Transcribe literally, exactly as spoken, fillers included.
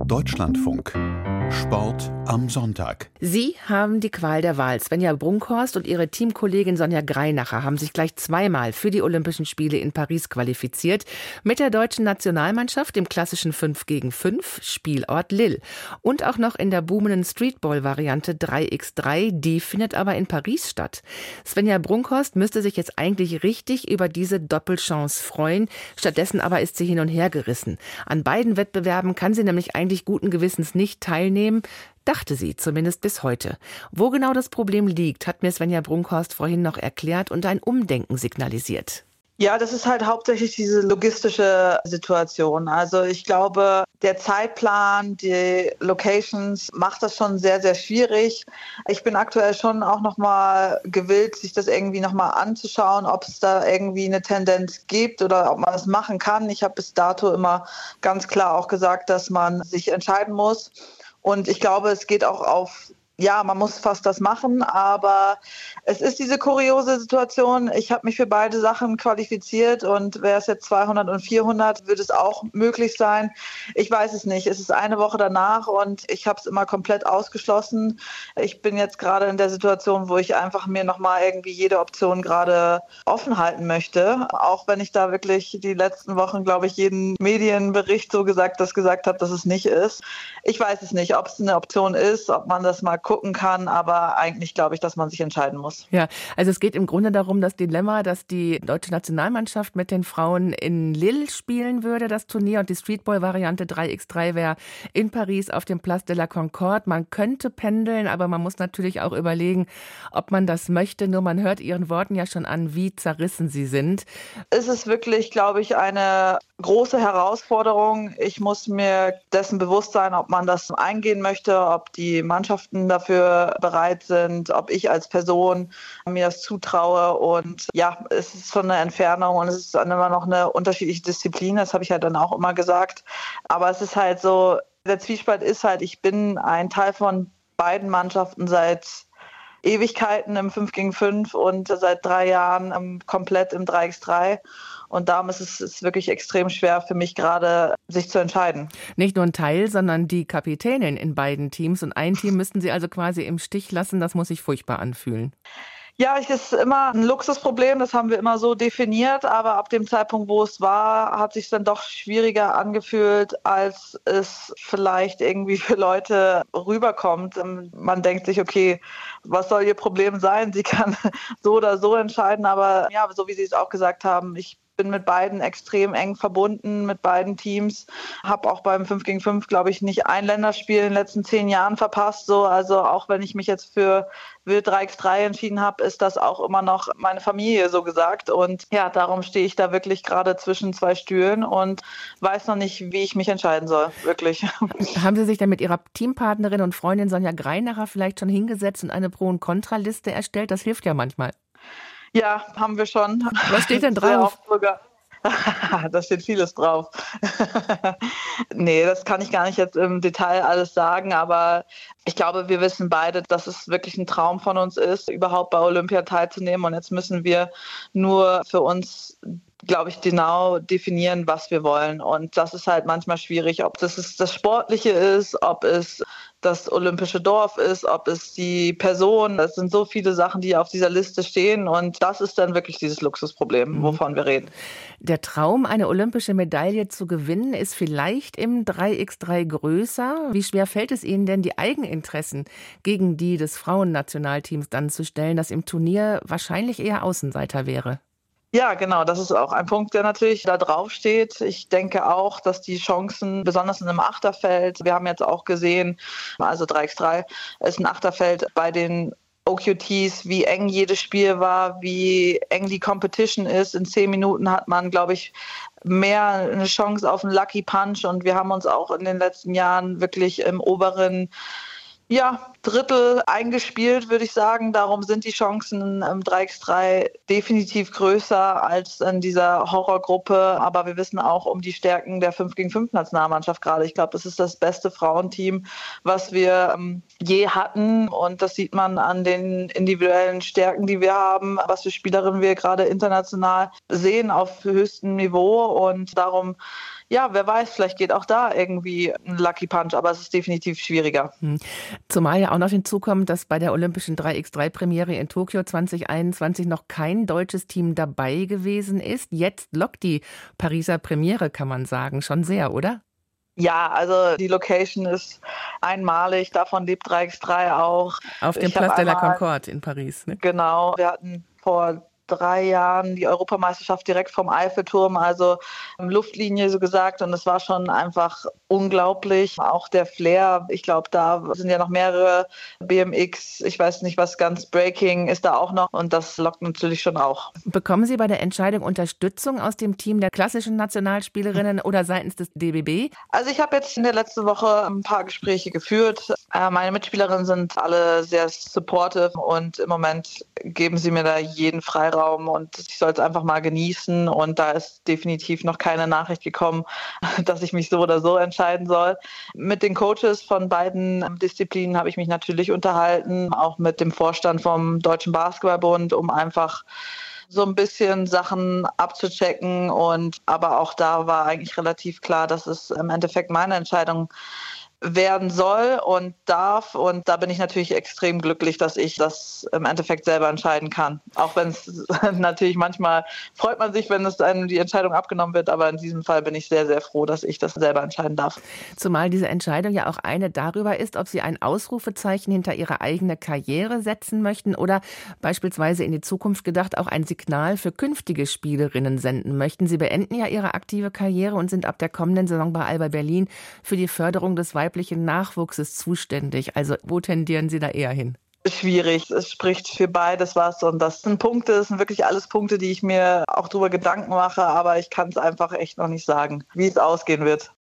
Deutschlandfunk. Sport am Sonntag. Sie haben die Qual der Wahl. Svenja Brunkhorst und ihre Teamkollegin Sonja Greinacher haben sich gleich zweimal für die Olympischen Spiele in Paris qualifiziert. Mit der deutschen Nationalmannschaft im klassischen fünf gegen fünf, Spielort Lille. Und auch noch in der boomenden Streetball-Variante drei gegen drei, die findet aber in Paris statt. Svenja Brunkhorst müsste sich jetzt eigentlich richtig über diese Doppelchance freuen. Stattdessen aber ist sie hin und her gerissen. An beiden Wettbewerben kann sie nämlich eigentlich guten Gewissens nicht teilnehmen, dachte sie zumindest bis heute. Wo genau das Problem liegt, hat mir Svenja Brunkhorst vorhin noch erklärt und ein Umdenken signalisiert. Ja, das ist halt hauptsächlich diese logistische Situation. Also ich glaube, der Zeitplan, die Locations macht das schon sehr, sehr schwierig. Ich bin aktuell schon auch nochmal gewillt, sich das irgendwie nochmal anzuschauen, ob es da irgendwie eine Tendenz gibt oder ob man es machen kann. Ich habe bis dato immer ganz klar auch gesagt, dass man sich entscheiden muss. Und ich glaube, es geht auch auf, ja, man muss fast das machen, aber es ist diese kuriose Situation. Ich habe mich für beide Sachen qualifiziert und wäre es jetzt zweihundert und vierhundert, würde es auch möglich sein. Ich weiß es nicht. Es ist eine Woche danach und ich habe es immer komplett ausgeschlossen. Ich bin jetzt gerade in der Situation, wo ich einfach mir nochmal irgendwie jede Option gerade offen halten möchte. Auch wenn ich da wirklich die letzten Wochen, glaube ich, jeden Medienbericht so gesagt, das gesagt habe, dass es nicht ist. Ich weiß es nicht, ob es eine Option ist, ob man das mal gucken kann, aber eigentlich glaube ich, dass man sich entscheiden muss. Ja, also es geht im Grunde darum, das Dilemma, dass die deutsche Nationalmannschaft mit den Frauen in Lille spielen würde, das Turnier, und die Streetball-Variante drei gegen drei wäre in Paris auf dem Place de la Concorde. Man könnte pendeln, aber man muss natürlich auch überlegen, ob man das möchte. Nur man hört ihren Worten ja schon an, wie zerrissen sie sind. Es ist wirklich, glaube ich, eine große Herausforderung. Ich muss mir dessen bewusst sein, ob man das eingehen möchte, ob die Mannschaften dafür bereit sind, ob ich als Person mir das zutraue. Und ja, es ist schon eine Entfernung und es ist dann immer noch eine unterschiedliche Disziplin. Das habe ich ja dann auch immer gesagt. Aber es ist halt so, der Zwiespalt ist halt, ich bin ein Teil von beiden Mannschaften seit Ewigkeiten im fünf gegen fünf und seit drei Jahren komplett im drei gegen drei. Und darum ist es ist wirklich extrem schwer für mich gerade, sich zu entscheiden. Nicht nur ein Teil, sondern die Kapitänin in beiden Teams. Und ein Team müssten Sie also quasi im Stich lassen. Das muss sich furchtbar anfühlen. Ja, es ist immer ein Luxusproblem, das haben wir immer so definiert, aber ab dem Zeitpunkt, wo es war, hat es sich dann doch schwieriger angefühlt, als es vielleicht irgendwie für Leute rüberkommt. Man denkt sich, okay, was soll ihr Problem sein? Sie kann so oder so entscheiden, aber ja, so wie Sie es auch gesagt haben, ich bin mit beiden extrem eng verbunden, mit beiden Teams. Habe auch beim fünf gegen fünf, glaube ich, nicht ein Länderspiel in den letzten zehn Jahren verpasst. So, also auch wenn ich mich jetzt für Wild drei gegen drei entschieden habe, ist das auch immer noch meine Familie, so gesagt. Und ja, darum stehe ich da wirklich gerade zwischen zwei Stühlen und weiß noch nicht, wie ich mich entscheiden soll, wirklich. Haben Sie sich denn mit Ihrer Teampartnerin und Freundin Sonja Greinacher vielleicht schon hingesetzt und eine Pro- und Kontraliste erstellt? Das hilft ja manchmal. Ja, haben wir schon. Was steht denn drauf? Da steht vieles drauf. Nee, das kann ich gar nicht jetzt im Detail alles sagen, aber ich glaube, wir wissen beide, dass es wirklich ein Traum von uns ist, überhaupt bei Olympia teilzunehmen. Und jetzt müssen wir nur für uns, glaube ich, genau definieren, was wir wollen. Und das ist halt manchmal schwierig, ob das das Sportliche ist, ob es das olympische Dorf ist, ob es die Person, das sind so viele Sachen, die auf dieser Liste stehen und das ist dann wirklich dieses Luxusproblem, wovon wir reden. Der Traum, eine olympische Medaille zu gewinnen, ist vielleicht im drei gegen drei größer. Wie schwer fällt es Ihnen denn, die Eigeninteressen gegen die des Frauennationalteams dann zu stellen, das im Turnier wahrscheinlich eher Außenseiter wäre? Ja, genau. Das ist auch ein Punkt, der natürlich da drauf steht. Ich denke auch, dass die Chancen, besonders in einem Achterfeld, wir haben jetzt auch gesehen, also drei gegen drei ist ein Achterfeld bei den O Q Ts, wie eng jedes Spiel war, wie eng die Competition ist. In zehn Minuten hat man, glaube ich, mehr eine Chance auf einen Lucky Punch und wir haben uns auch in den letzten Jahren wirklich im oberen Ja, Drittel eingespielt, würde ich sagen. Darum sind die Chancen im drei gegen drei definitiv größer als in dieser Horrorgruppe. Aber wir wissen auch um die Stärken der fünf gegen fünf Nationalmannschaft gerade. Ich glaube, das ist das beste Frauenteam, was wir ähm, je hatten. Und das sieht man an den individuellen Stärken, die wir haben, was für Spielerinnen wir gerade international sehen auf höchstem Niveau. Und darum ja, wer weiß, vielleicht geht auch da irgendwie ein Lucky Punch, aber es ist definitiv schwieriger. Hm. Zumal ja auch noch hinzukommt, dass bei der Olympischen drei mal drei Premiere in Tokio zwanzig einundzwanzig noch kein deutsches Team dabei gewesen ist. Jetzt lockt die Pariser Premiere, kann man sagen, schon sehr, oder? Ja, also die Location ist einmalig, davon lebt drei mal drei auch. Auf dem Ich hab Place de la einmal- Concorde in Paris. Ne? Genau, wir hatten vor drei Jahren die Europameisterschaft direkt vom Eiffelturm, also Luftlinie so gesagt, und es war schon einfach unglaublich. Auch der Flair, ich glaube, da sind ja noch mehrere B M X, ich weiß nicht was, ganz Breaking ist da auch noch und das lockt natürlich schon auch. Bekommen Sie bei der Entscheidung Unterstützung aus dem Team der klassischen Nationalspielerinnen oder seitens des D B B? Also ich habe jetzt in der letzten Woche ein paar Gespräche geführt. Meine Mitspielerinnen sind alle sehr supportive und im Moment geben sie mir da jeden Freiraum und ich soll es einfach mal genießen und da ist definitiv noch keine Nachricht gekommen, dass ich mich so oder so entscheiden soll. Mit den Coaches von beiden Disziplinen habe ich mich natürlich unterhalten, auch mit dem Vorstand vom Deutschen Basketballbund, um einfach so ein bisschen Sachen abzuchecken und aber auch da war eigentlich relativ klar, dass es im Endeffekt meine Entscheidung werden soll und darf und da bin ich natürlich extrem glücklich, dass ich das im Endeffekt selber entscheiden kann. Auch wenn es natürlich manchmal freut man sich, wenn es einem die Entscheidung abgenommen wird, aber in diesem Fall bin ich sehr, sehr froh, dass ich das selber entscheiden darf. Zumal diese Entscheidung ja auch eine darüber ist, ob Sie ein Ausrufezeichen hinter Ihre eigene Karriere setzen möchten oder beispielsweise in die Zukunft gedacht auch ein Signal für künftige Spielerinnen senden möchten. Sie beenden ja Ihre aktive Karriere und sind ab der kommenden Saison bei Alba Berlin für die Förderung des weiblichen Nachwuchses zuständig. Also wo tendieren Sie da eher hin? Schwierig. Es spricht für beides was und das sind Punkte, das sind wirklich alles Punkte, die ich mir auch drüber Gedanken mache, aber ich kann es einfach echt noch nicht sagen, wie es ausgehen wird.